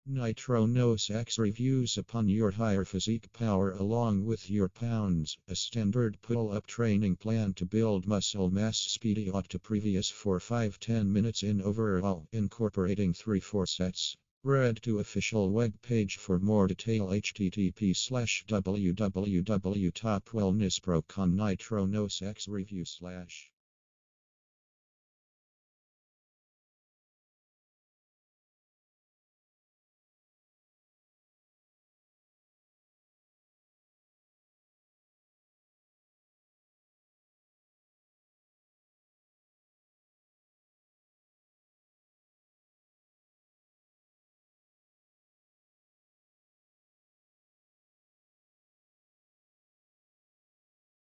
Nitronos X reviews upon your higher physique power along with your pounds. A standard pull-up training plan to build muscle mass speedy out to previous for 5-10 minutes in overall, incorporating 3-4 sets. Read to official web page for more detail http://www.topwellnessprocon Nitronos X review/